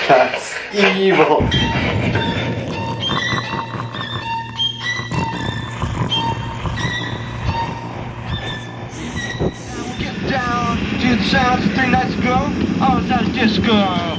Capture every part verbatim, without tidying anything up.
That's evil. Get down to the sounds of three nights ago. I was at a disco.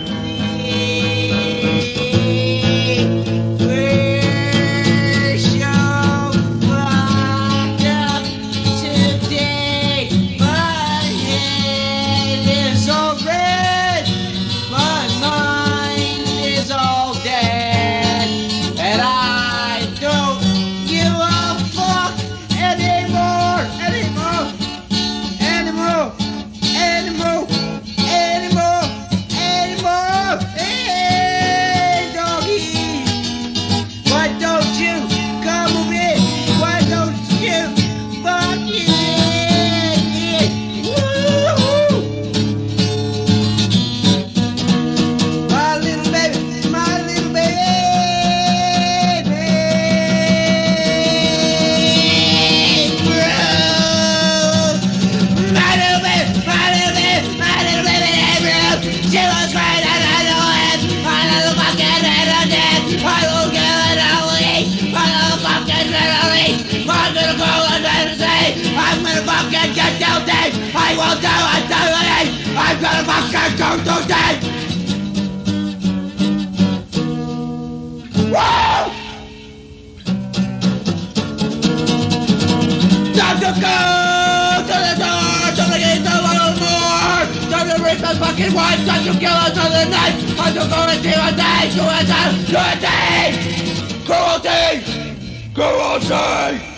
She was great and I know it. I little fucking energy. I little girl and Ellie. I little fucking energy. I'm gonna go and energy. I'm gonna fucking get guilty. I will do it to me. I'm gonna fucking go to death. Woo! Time to go to the door. To the gate a little more. Time to reach the fucking wife. Time to kill us on the night. Time to go and see a day. To a day. To a day. Cruelty! Cruelty!